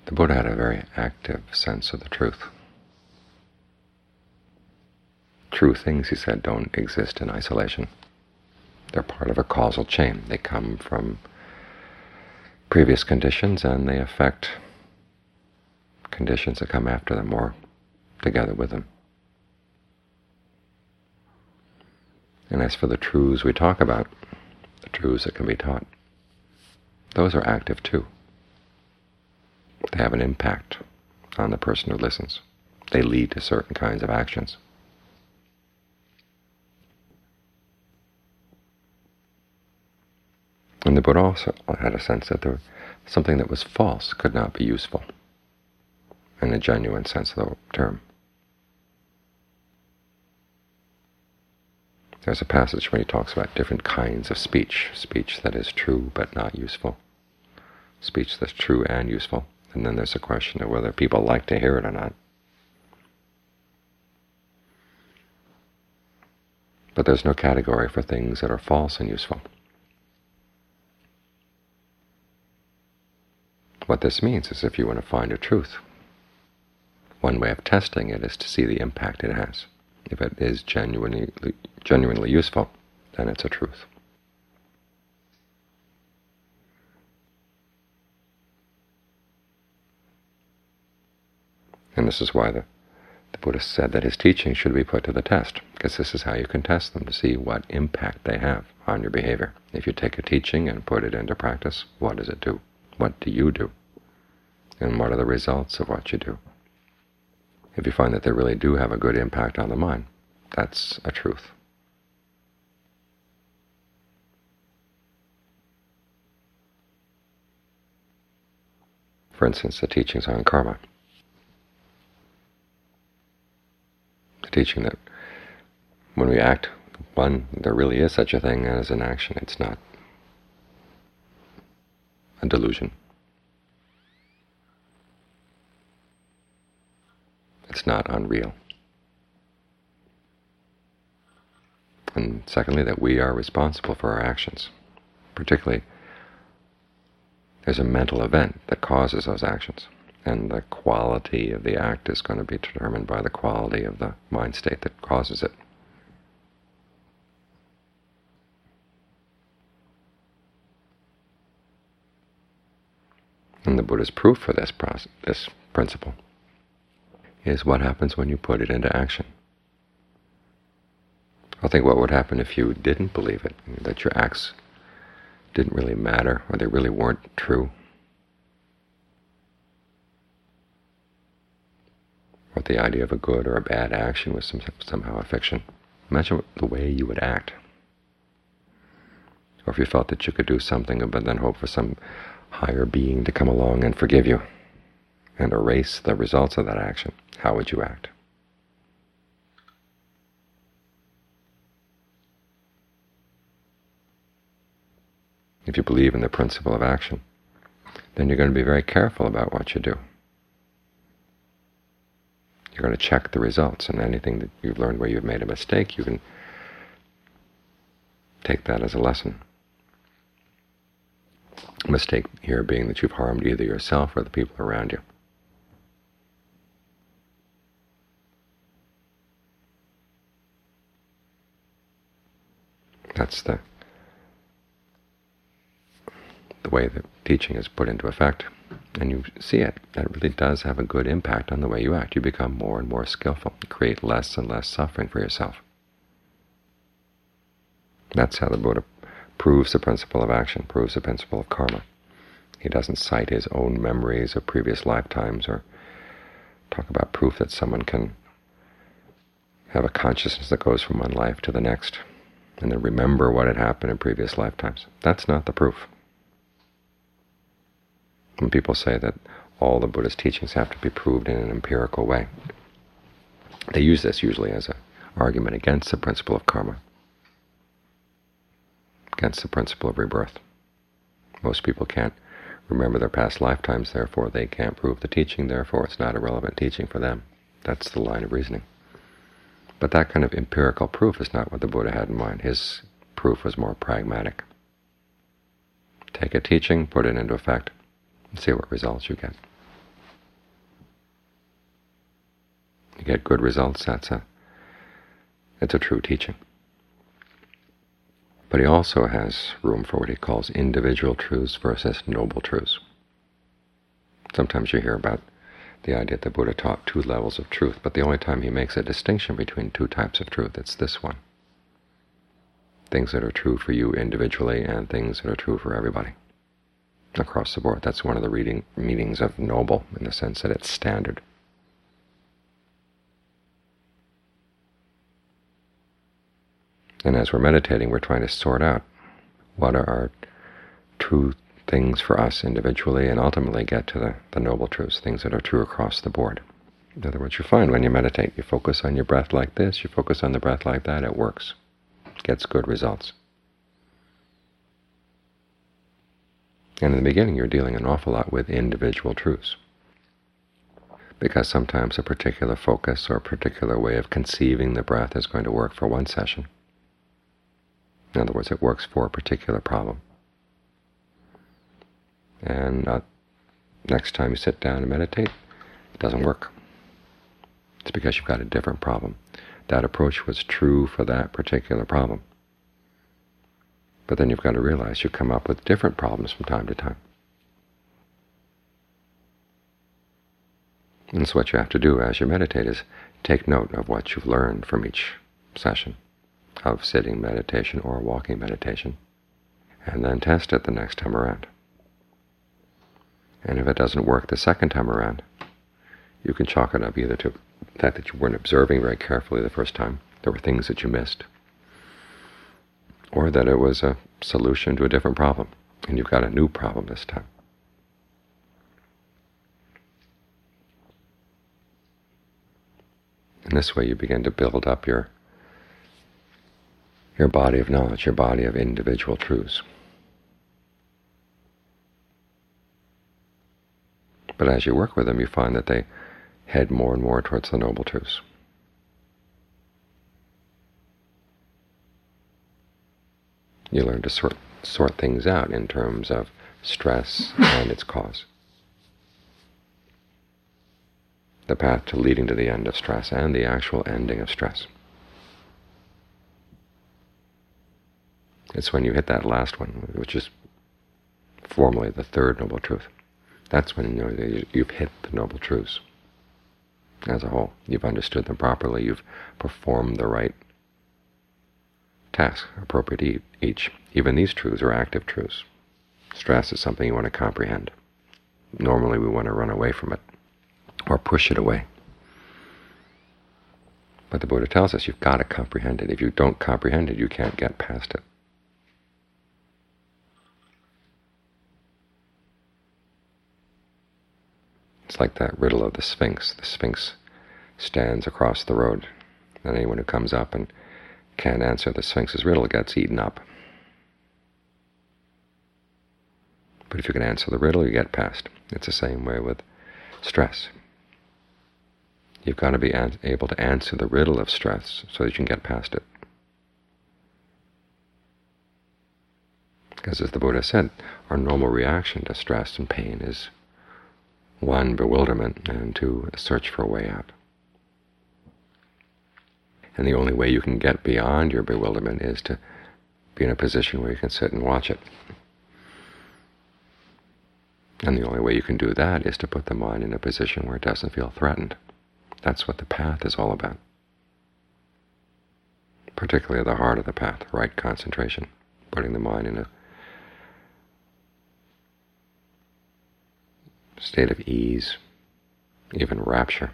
The Buddha had a very active sense of the truth. True things, he said, don't exist in isolation. They're part of a causal chain. They come from previous conditions, and they affect conditions that come after them or together with them. And as for the truths we talk about, the truths that can be taught, those are active too. They have an impact on the person who listens. They lead to certain kinds of actions. And the Buddha also had a sense that something that was false could not be useful in a genuine sense of the term. There's a passage where he talks about different kinds of speech. Speech that is true but not useful. Speech that's true and useful. And then there's a question of whether people like to hear it or not. But there's no category for things that are false and useful. What this means is if you want to find a truth, one way of testing it is to see the impact it has. If it is genuinely useful, then it's a truth. And this is why the Buddha said that his teachings should be put to the test, because this is how you can test them, to see what impact they have on your behavior. If you take a teaching and put it into practice, what does it do? What do you do? And what are the results of what you do? If you find that they really do have a good impact on the mind, that's a truth. For instance, the teachings on karma. The teaching that when we act, one, there really is such a thing as an action. It's not a delusion. It's not unreal. And secondly, that we are responsible for our actions. Particularly, there's a mental event that causes those actions, and the quality of the act is going to be determined by the quality of the mind state that causes it. And the Buddha's proof for this principle is what happens when you put it into action. I think what would happen if you didn't believe it, that your acts didn't really matter, or they really weren't true, or the idea of a good or a bad action was somehow a fiction. Imagine the way you would act. Or if you felt that you could do something but then hope for some higher being to come along and forgive you and erase the results of that action, how would you act? If you believe in the principle of action, then you're going to be very careful about what you do. You're going to check the results, and anything that you've learned where you've made a mistake, you can take that as a lesson. A mistake here being that you've harmed either yourself or the people around you. That's the way the teaching is put into effect, and you see it. That really does have a good impact on the way you act. You become more and more skillful. You create less and less suffering for yourself. That's how the Buddha proves the principle of action, proves the principle of karma. He doesn't cite his own memories of previous lifetimes or talk about proof that someone can have a consciousness that goes from one life to the next and then remember what had happened in previous lifetimes. That's not the proof. When people say that all the Buddha's teachings have to be proved in an empirical way, they use this usually as an argument against the principle of karma, against the principle of rebirth. Most people can't remember their past lifetimes, therefore they can't prove the teaching, therefore it's not a relevant teaching for them. That's the line of reasoning. But that kind of empirical proof is not what the Buddha had in mind. His proof was more pragmatic. Take a teaching, put it into effect, and see what results you get. get good results, it's a true teaching. But he also has room for what he calls individual truths versus noble truths. Sometimes you hear about the idea that the Buddha taught two levels of truth, but the only time he makes a distinction between two types of truth, it's this one. Things that are true for you individually and things that are true for everybody across the board. That's one of the meanings of noble, in the sense that it's standard. And as we're meditating, we're trying to sort out what are our true things for us individually, and ultimately get to the noble truths, things that are true across the board. In other words, you find when you meditate, you focus on your breath like this, you focus on the breath like that, it works. It gets good results. And in the beginning, you're dealing an awful lot with individual truths, because sometimes a particular focus or a particular way of conceiving the breath is going to work for one session. In other words, it works for a particular problem. And next time you sit down and meditate, it doesn't work. It's because you've got a different problem. That approach was true for that particular problem. But then you've got to realize you come up with different problems from time to time. And so what you have to do as you meditate is take note of what you've learned from each session of sitting meditation or walking meditation, and then test it the next time around. And if it doesn't work the second time around, you can chalk it up either to the fact that you weren't observing very carefully the first time, there were things that you missed, or that it was a solution to a different problem, and you've got a new problem this time. And this way you begin to build up your body of knowledge, your body of individual truths. But as you work with them, you find that they head more and more towards the noble truths. You learn to sort things out in terms of stress and its cause, the path to leading to the end of stress and the actual ending of stress. It's when you hit that last one, which is formally the third noble truth. That's when you know that you've hit the noble truths as a whole. You've understood them properly. You've performed the right task appropriate to each. Even these truths are active truths. Stress is something you want to comprehend. Normally we want to run away from it or push it away. But the Buddha tells us you've got to comprehend it. If you don't comprehend it, you can't get past it. It's like that riddle of the Sphinx. The Sphinx stands across the road, and anyone who comes up and can't answer the Sphinx's riddle gets eaten up. But if you can answer the riddle, you get past. It's the same way with stress. You've got to be able to answer the riddle of stress so that you can get past it. Because as the Buddha said, our normal reaction to stress and pain is one, bewilderment, and two, a search for a way out. And the only way you can get beyond your bewilderment is to be in a position where you can sit and watch it. And the only way you can do that is to put the mind in a position where it doesn't feel threatened. That's what the path is all about. Particularly the heart of the path, right concentration, putting the mind in a state of ease, even rapture,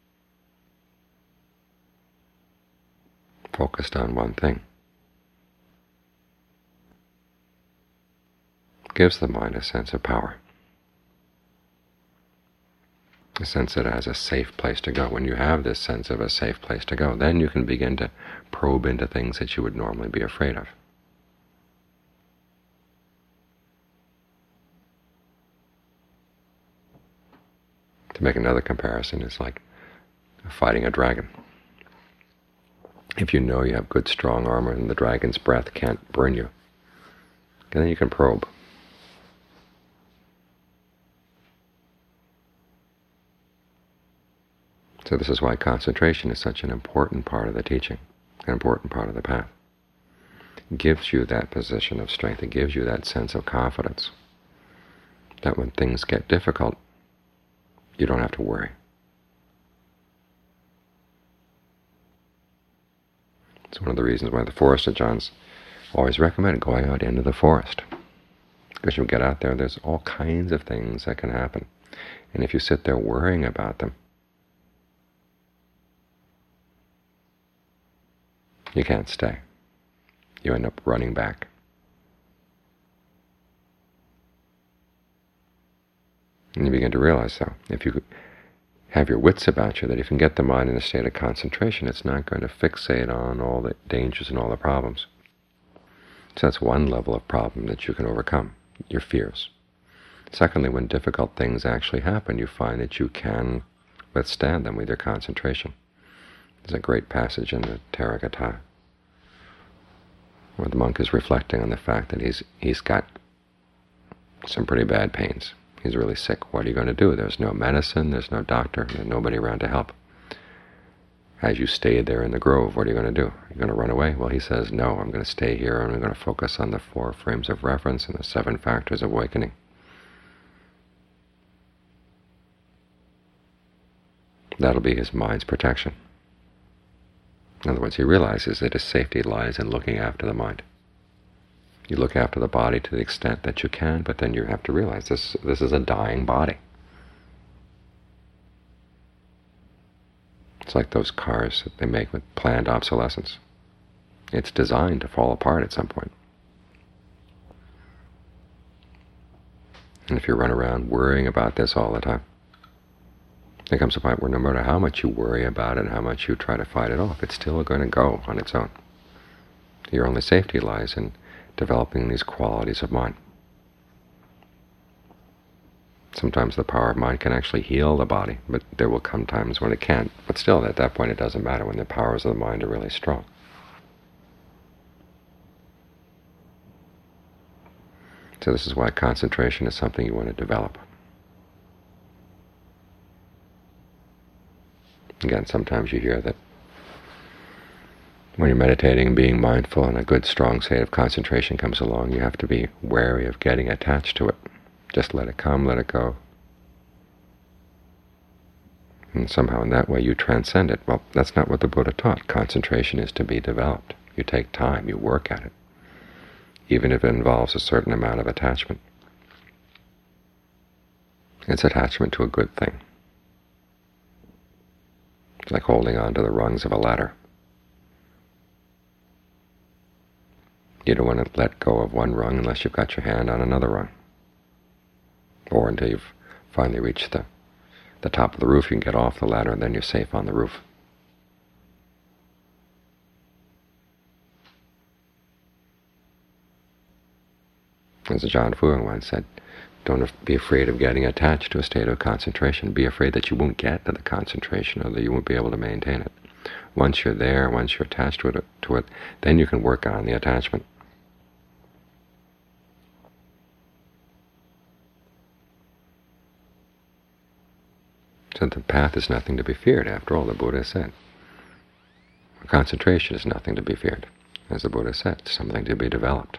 focused on one thing. Gives the mind a sense of power, a sense that it has a safe place to go. When you have this sense of a safe place to go, then you can begin to probe into things that you would normally be afraid of. To make another comparison, it's like fighting a dragon. If you know you have good, strong armor and the dragon's breath can't burn you, then you can probe. So this is why concentration is such an important part of the teaching, an important part of the path. It gives you that position of strength. It gives you that sense of confidence that when things get difficult, you don't have to worry. It's one of the reasons why the Forest of Johns always recommend going out into the forest. Because you get out there, there's all kinds of things that can happen. And if you sit there worrying about them, you can't stay. You end up running back. And you begin to realize, though, if you have your wits about you, that if you can get the mind in a state of concentration, it's not going to fixate on all the dangers and all the problems. So that's one level of problem that you can overcome, your fears. Secondly, when difficult things actually happen, you find that you can withstand them with your concentration. There's a great passage in the Therigatha where the monk is reflecting on the fact that he's got some pretty bad pains. He's really sick. What are you going to do? There's no medicine, there's no doctor, there's nobody around to help. As you stay there in the grove, what are you going to do? Are you going to run away? Well, he says, no, I'm going to stay here and I'm going to focus on the 4 frames of reference and the 7 factors of awakening. That'll be his mind's protection. In other words, he realizes that his safety lies in looking after the mind. You look after the body to the extent that you can, but then you have to realize this is a dying body. It's like those cars that they make with planned obsolescence. It's designed to fall apart at some point. And if you run around worrying about this all the time, there comes a point where no matter how much you worry about it and how much you try to fight it off, it's still going to go on its own. Your only safety lies in developing these qualities of mind. Sometimes the power of mind can actually heal the body, but there will come times when it can't. But still, at that point, it doesn't matter when the powers of the mind are really strong. So this is why concentration is something you want to develop. Again, sometimes you hear that when you're meditating and being mindful and a good, strong state of concentration comes along, you have to be wary of getting attached to it. Just let it come, let it go. And somehow in that way you transcend it. Well, that's not what the Buddha taught. Concentration is to be developed. You take time, you work at it, even if it involves a certain amount of attachment. It's attachment to a good thing. It's like holding on to the rungs of a ladder. You don't want to let go of one rung unless you've got your hand on another rung. Or until you've finally reached the top of the roof, you can get off the ladder and then you're safe on the roof. As Ajaan Fuang once said, don't be afraid of getting attached to a state of concentration. Be afraid that you won't get to the concentration or that you won't be able to maintain it. Once you're there, once you're attached to it, then you can work on the attachment. So the path is nothing to be feared. After all, the Buddha said, concentration is nothing to be feared. As the Buddha said, it's something to be developed.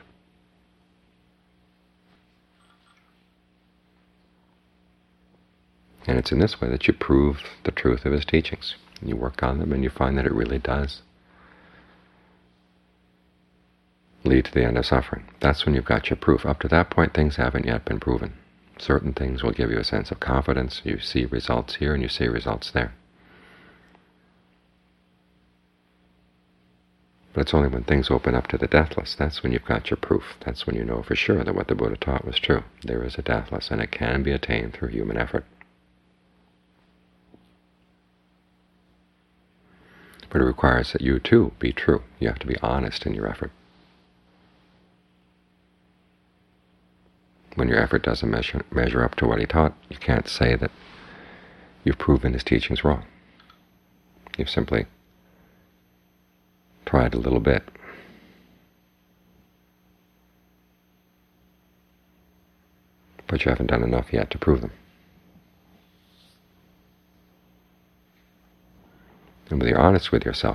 And it's in this way that you prove the truth of his teachings. You work on them and you find that it really does lead to the end of suffering. That's when you've got your proof. Up to that point, things haven't yet been proven. Certain things will give you a sense of confidence. You see results here and you see results there. But it's only when things open up to the deathless, that's when you've got your proof. That's when you know for sure that what the Buddha taught was true. There is a deathless, and it can be attained through human effort. But it requires that you, too, be true. You have to be honest in your effort. When your effort doesn't measure up to what he taught, you can't say that you've proven his teachings wrong. You've simply tried a little bit. But you haven't done enough yet to prove them. And when you're honest with yourself,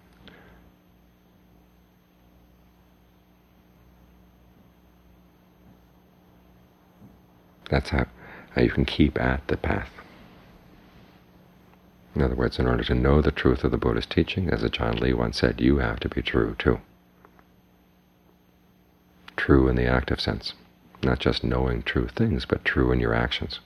that's how you can keep at the path. In other words, in order to know the truth of the Buddha's teaching, as Ajaan Lee once said, you have to be true too. True in the active sense. Not just knowing true things, but true in your actions.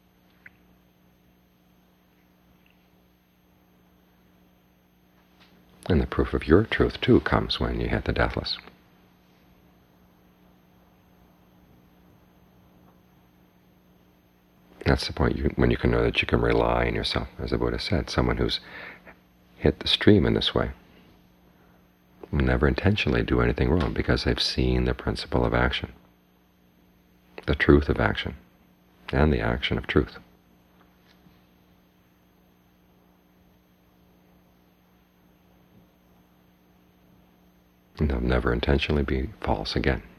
And the proof of your truth, too, comes when you hit the deathless. That's the point when you can know that you can rely on yourself. As the Buddha said, someone who's hit the stream in this way will never intentionally do anything wrong because they've seen the principle of action, the truth of action, and the action of truth. And they'll never intentionally be false again.